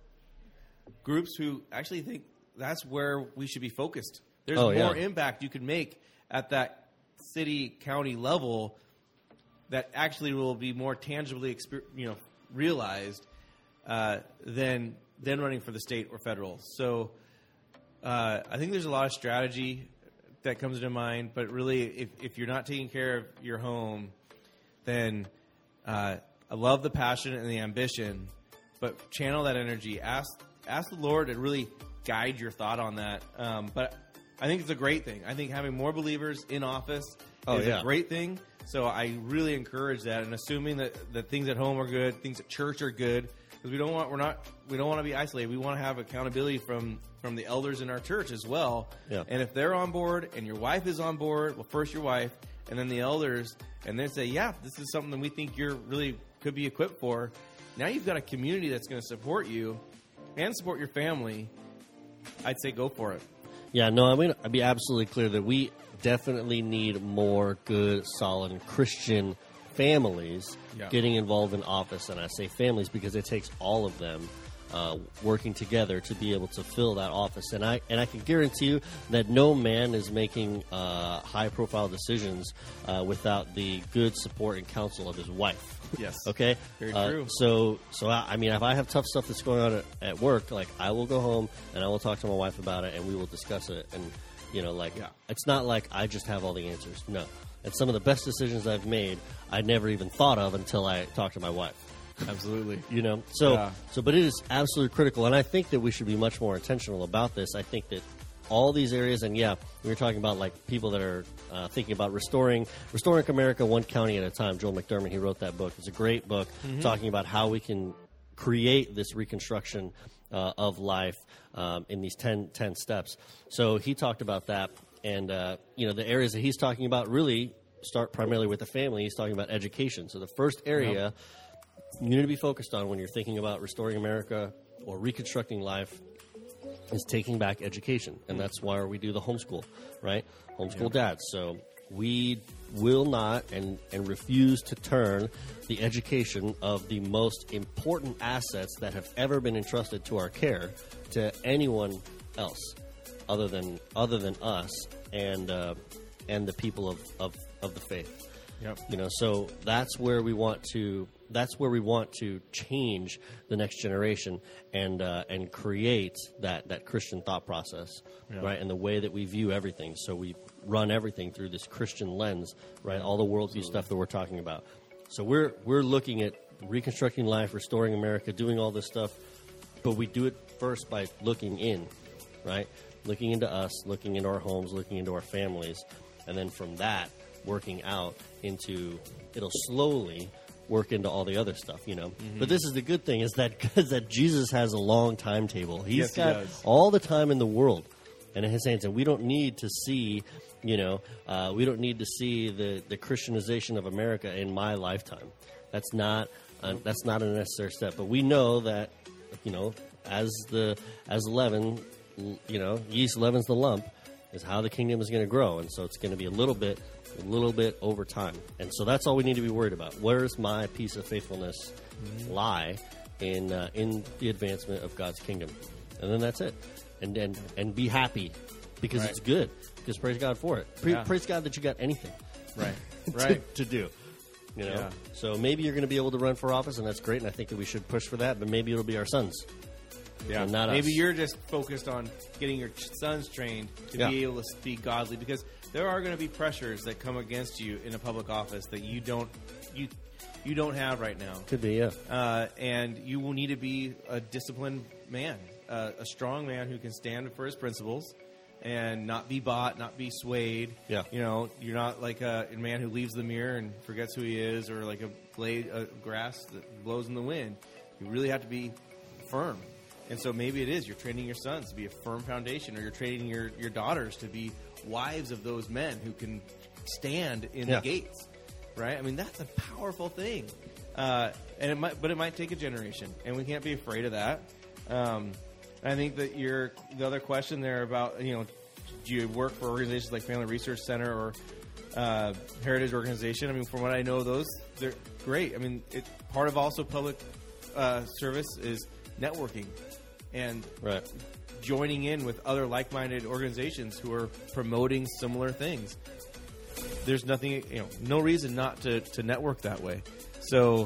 groups who actually think that's where we should be focused. There's Oh, more yeah. impact you can make at that city, county level that actually will be more tangibly, exper- you know, realized uh, than than running for the state or federal. So uh, I think there's a lot of strategy that comes to mind. But really, if, if you're not taking care of your home, then uh, I love the passion and the ambition, but channel that energy. Ask ask the Lord to really guide your thought on that. Um, but I think it's a great thing. I think having more believers in office Oh, is yeah. a great thing. So I really encourage that, and assuming that, that things at home are good, things at church are good, because we don't want we're not we don't want to be isolated. We want to have accountability from from the elders in our church as well. Yeah. And if they're on board and your wife is on board, well, first your wife, and then the elders, and they say, yeah, this is something that we think you're really could be equipped for. Now you've got a community that's going to support you and support your family. I'd say go for it. yeah, no, I mean, I'd be absolutely clear that we definitely need more good, solid Christian families Yeah. getting involved in office. And I say families because it takes all of them uh, working together to be able to fill that office. And I and I can guarantee you that no man is making uh, high-profile decisions uh, without the good support and counsel of his wife. Yes. Okay. Very Uh, true. So, so I, I mean, if I have tough stuff that's going on at, at work, like I will go home and I will talk to my wife about it, and we will discuss it. And you know, like Yeah. it's not like I just have all the answers. No, and some of the best decisions I've made, I never even thought of until I talked to my wife. Absolutely. You know, so Yeah. so, but it is absolutely critical, and I think that we should be much more intentional about this. I think that all these areas. And yeah, we were talking about like people that are uh, thinking about restoring restoring America one county at a time. Joel McDermott, he wrote that book. It's a great book mm-hmm. talking about how we can create this reconstruction uh, of life um, in these ten, ten steps. So he talked about that. And, uh, you know, the areas that he's talking about really start primarily with the family. He's talking about education. So the first area yep. you need to be focused on when you're thinking about restoring America or reconstructing life is taking back education. And that's why we do the homeschool, right? Homeschool yep. dads. So we will not and, and refuse to turn the education of the most important assets that have ever been entrusted to our care to anyone else other than other than us and uh, and the people of, of, of the faith. Yep. You know, so that's where we want to that's where we want to change the next generation and uh, and create that, that Christian thought process, yep. right? And the way that we view everything. So we run everything through this Christian lens, right? All the worldview stuff that we're talking about. So we're we're looking at reconstructing life, restoring America, doing all this stuff, but we do it first by looking in, right? Looking into us, looking into our homes, looking into our families, and then from that, working out into, it'll slowly work into all the other stuff, you know. Mm-hmm. But this is the good thing, is that is that Jesus has a long timetable. He's yes, got he all the time in the world. And in his hands, and we don't need to see, you know, uh, we don't need to see the, the Christianization of America in my lifetime. That's not uh, that's not a necessary step. But we know that, you know, as the as leaven, you know, yeast leavens the lump, is how the kingdom is going to grow, and so it's going to be a little bit, a little bit over time. And so that's all we need to be worried about. Where's my piece of faithfulness mm-hmm. lie in uh, in the advancement of God's kingdom? And then that's it. And and, and be happy because right. it's good. Because praise God for it. Pra- yeah. Praise God that you got anything, right, to, right, to do. You know. Yeah. So maybe you're going to be able to run for office, and that's great. And I think that we should push for that. But maybe it'll be our sons. Yeah, and not maybe us. You're just focused on getting your sons trained to yeah. be able to speak godly, because there are going to be pressures that come against you in a public office that you don't you you don't have right now. Could be, yeah. Uh, and you will need to be a disciplined man, uh, a strong man who can stand for his principles and not be bought, not be swayed. Yeah. You know, you're not like a, a man who leaves the mirror and forgets who he is, or like a blade of grass that blows in the wind. You really have to be firm. And so maybe it is you're training your sons to be a firm foundation, or you're training your, your daughters to be wives of those men who can stand in yeah. the gates, right? I mean, that's a powerful thing. Uh, and it might, but it might take a generation, and we can't be afraid of that. Um, I think that your the other question there about, you know, do you work for organizations like Family Research Center or uh, Heritage Organization? I mean, from what I know, those they're great. I mean, it, part of also public uh, service is networking. And right. joining in with other like-minded organizations who are promoting similar things. There's nothing, you know, no reason not to, to network that way. So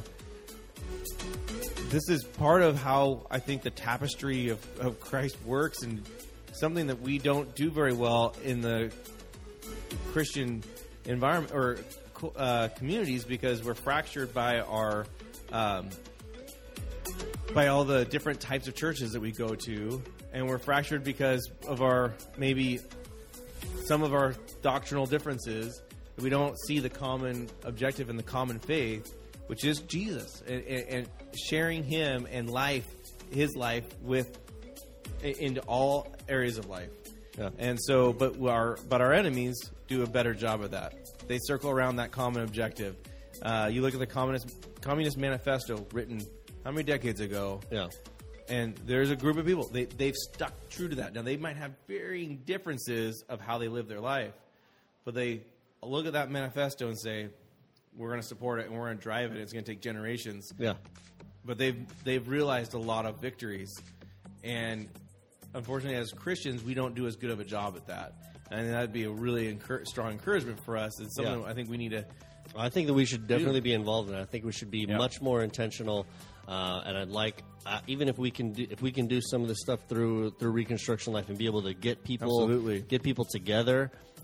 this is part of how I think the tapestry of, of Christ works, and something that we don't do very well in the Christian environment or uh, communities, because we're fractured by our um, by all the different types of churches that we go to, and we're fractured because of our, maybe some of our doctrinal differences. We don't see the common objective and the common faith, which is Jesus, and, and, and sharing Him and life, His life, with into all areas of life. Yeah. And so, but our but our enemies do a better job of that. They circle around that common objective. Uh, you look at the Communist Communist Manifesto, written how many decades ago? Yeah. And there's a group of people, they, they've stuck true to that. Now, they might have varying differences of how they live their life, but they look at that manifesto and say, we're going to support it and we're going to drive it. It's going to take generations. Yeah. But they've, they've realized a lot of victories. And unfortunately, as Christians, we don't do as good of a job at that. And that would be a really encur- strong encouragement for us. It's something yeah. I think we need to I think that we should definitely be involved in it. I think we should be yeah. much more intentional. Uh, and I'd like, uh, even if we can, do, if we can do some of this stuff through through Reconstruction Life and be able to get people, Absolutely. get people together,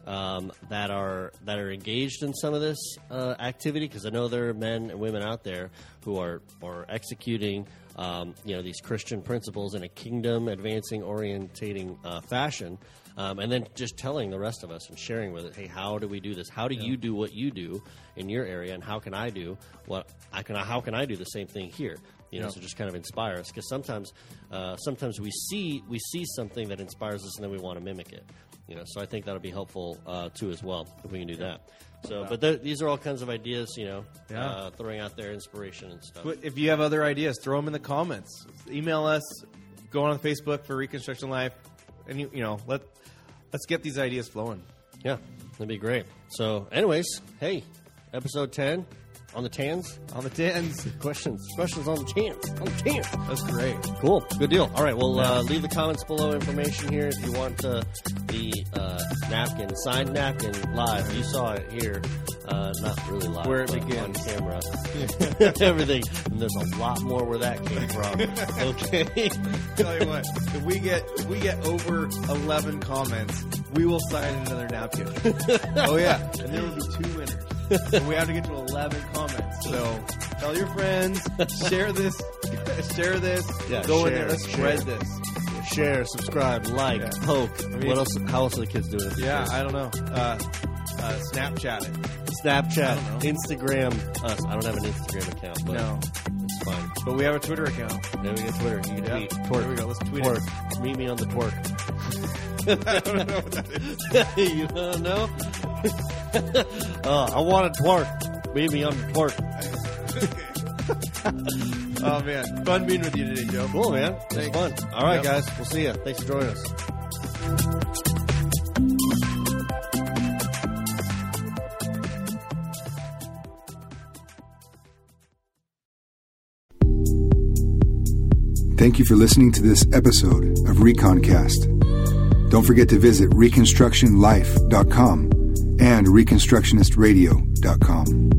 um, that are that are engaged in some of this uh, activity, because I know there are men and women out there who are are executing um, you know these Christian principles in a kingdom advancing, orientating uh, fashion. Um, and then just telling the rest of us and sharing with it, hey, how do we do this? How do yeah. you do what you do in your area, and how can I do what I can? How can I do the same thing here? You know, yeah. so just kind of inspire us, because sometimes, uh, sometimes we see we see something that inspires us, and then we want to mimic it. You know, so I think that'll be helpful uh, too as well if we can do yeah. that. So, but th- these are all kinds of ideas, you know, yeah. uh, throwing out there inspiration and stuff. If you have other ideas, throw them in the comments. Email us. Go on Facebook for Reconstruction Life, and you, you know let. Let's get these ideas flowing. Yeah, that'd be great. So, anyways, hey, episode ten on the tans. On the tans. Questions. Questions on the tans. On the tans. That's great. Cool. Good deal. All right, well, uh, leave the comments below information here if you want uh, the uh, napkin, signed napkin live. You saw it here. Uh, not really live. Where it begins. On camera. Everything. And there's a lot more where that came from. Okay. Tell you what, if we get if we get over eleven comments, we will sign another napkin. Oh yeah, and there will be two winners. And we have to get to eleven comments. So tell your friends, share this, share this. Yeah, go share, in there, let's share. spread this. Share, subscribe, like, yeah. poke. I mean, what else? How else are the kids doing it? Yeah, I don't know. Uh, uh, Snapchat it. Snapchat, Instagram us. I don't have an Instagram account, but no. It's fine. But we have a Twitter account. Yeah, we got Twitter. You can yeah. tweet. Twerk. There we go. Let's tweet twerk. it. Meet me on the twerk. I don't know what that is. You don't know? uh, I want to twerk. Meet me on the twerk. Oh, man. Fun being with you today, Joe. Cool, man. It was fun. All right, yep. guys. We'll see you. Thanks for joining us. Thank you for listening to this episode of ReconCast. Don't forget to visit reconstruction life dot com and reconstructionist radio dot com.